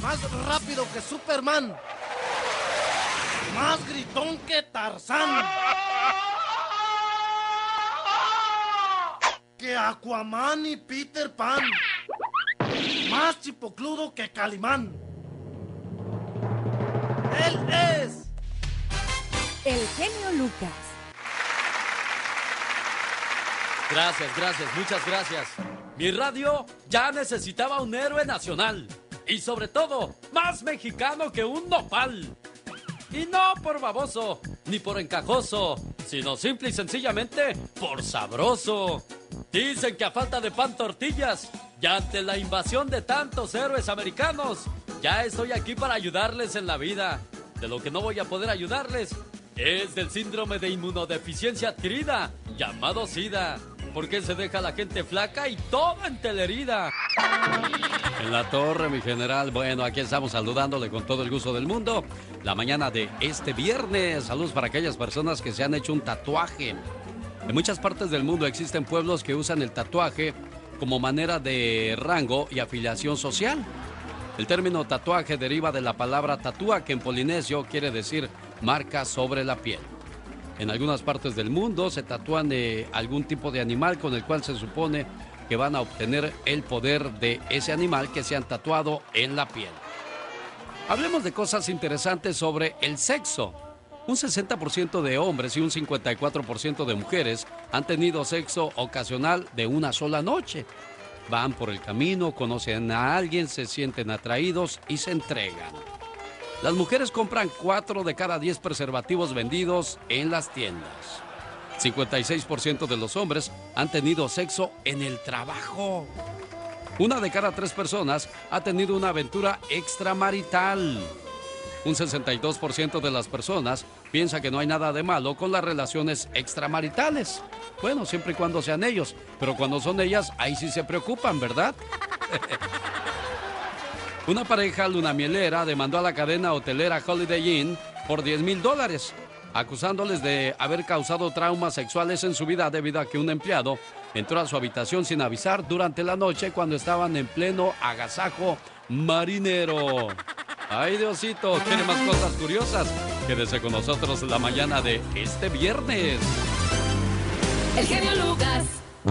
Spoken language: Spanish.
más rápido que Superman, más gritón que Tarzán, que Aquaman y Peter Pan, más chipocludo que Calimán. Él es el genio Lucas. Gracias, muchas gracias. Mi radio ya necesitaba un héroe nacional. Y sobre todo, más mexicano que un nopal. Y no por baboso, ni por encajoso, sino simple y sencillamente por sabroso. Dicen que a falta de pan tortillas, y ante la invasión de tantos héroes americanos, ya estoy aquí para ayudarles en la vida. De lo que no voy a poder ayudarles es del síndrome de inmunodeficiencia adquirida, llamado SIDA. Porque se deja la gente flaca y toda entelerida. En la torre, mi general. Bueno, aquí estamos saludándole con todo el gusto del mundo. La mañana de este viernes. Saludos para aquellas personas que se han hecho un tatuaje. En muchas partes del mundo existen pueblos que usan el tatuaje como manera de rango y afiliación social. El término tatuaje deriva de la palabra tatúa, que en polinesio quiere decir marca sobre la piel. En algunas partes del mundo se tatúan algún tipo de animal con el cual se supone que van a obtener el poder de ese animal que se han tatuado en la piel. Hablemos de cosas interesantes sobre el sexo. Un 60% de hombres y un 54% de mujeres han tenido sexo ocasional de una sola noche. Van por el camino, conocen a alguien, se sienten atraídos y se entregan. Las mujeres compran 4 de cada 10 preservativos vendidos en las tiendas. 56% de los hombres han tenido sexo en el trabajo. 1 de cada 3 personas ha tenido una aventura extramarital. Un 62% de las personas piensa que no hay nada de malo con las relaciones extramaritales. Bueno, siempre y cuando sean ellos, pero cuando son ellas, ahí sí se preocupan, ¿verdad? Una pareja lunamielera demandó a la cadena hotelera Holiday Inn por $10,000, acusándoles de haber causado traumas sexuales en su vida debido a que un empleado entró a su habitación sin avisar durante la noche cuando estaban en pleno agasajo marinero. ¡Ay, Diosito! ¿Quiere más cosas curiosas? Quédese con nosotros la mañana de este viernes. El genio Lucas.